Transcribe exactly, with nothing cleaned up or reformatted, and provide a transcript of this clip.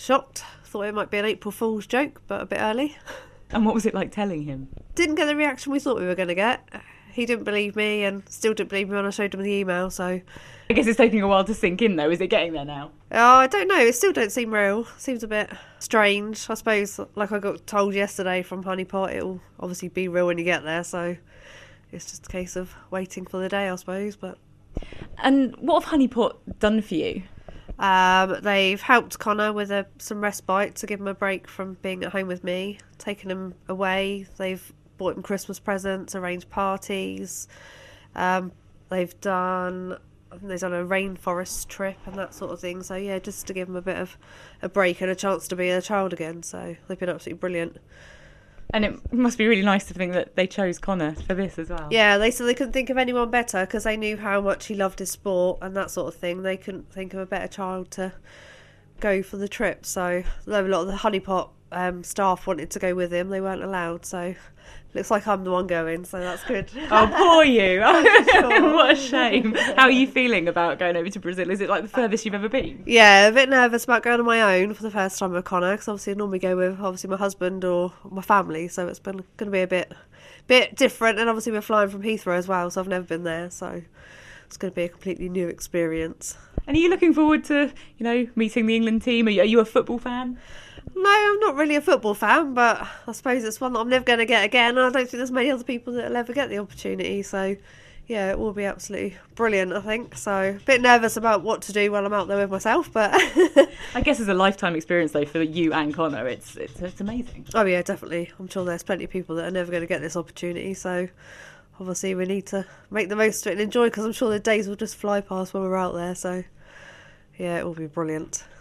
shocked. Thought it might be an April Fool's joke, but a bit early. And what was it like telling him? Didn't get the reaction we thought we were going to get. He didn't believe me and still didn't believe me when I showed him the email, so... I guess it's taking a while to sink in, though. Is it getting there now? Oh, I don't know. It still don't seem real. Seems a bit strange. I suppose, like I got told yesterday from Honeypot, it'll obviously be real when you get there, so it's just a case of waiting for the day, I suppose. But And what have Honeypot done for you? Um, they've helped Connor with a, some respite to give him a break from being at home with me, taken him away. They've bought him Christmas presents, arranged parties. Um, they've done... I think they've done a rainforest trip and that sort of thing. So, yeah, just to give them a bit of a break and a chance to be a child again. So they've been absolutely brilliant. And it must be really nice to think that they chose Connor for this as well. Yeah, they said they couldn't think of anyone better because they knew how much he loved his sport and that sort of thing. They couldn't think of a better child to go for the trip. So a lot of the Honeypot um, staff wanted to go with him. They weren't allowed. So looks like I'm the one going, so that's good. Oh, poor you. Sure. What a shame. How are you feeling about going over to Brazil? Is it like the furthest you've ever been? Yeah, a bit nervous about going on my own for the first time with Connor, because obviously I normally go with obviously my husband or my family, so it's been going to be a bit bit different. And obviously we're flying from Heathrow as well, so I've never been there, so it's going to be a completely new experience. And are you looking forward to, you know, meeting the England team? Are you, are you a football fan? No, I'm not really a football fan, but I suppose it's one that I'm never going to get again. I don't think there's many other people that will ever get the opportunity. So, yeah, it will be absolutely brilliant, I think. So, a bit nervous about what to do while I'm out there with myself, but... I guess it's a lifetime experience, though, for you and Connor. It's, it's, it's amazing. Oh, yeah, definitely. I'm sure there's plenty of people that are never going to get this opportunity. So, obviously, we need to make the most of it and enjoy, because I'm sure the days will just fly past when we're out there. So, yeah, it will be brilliant.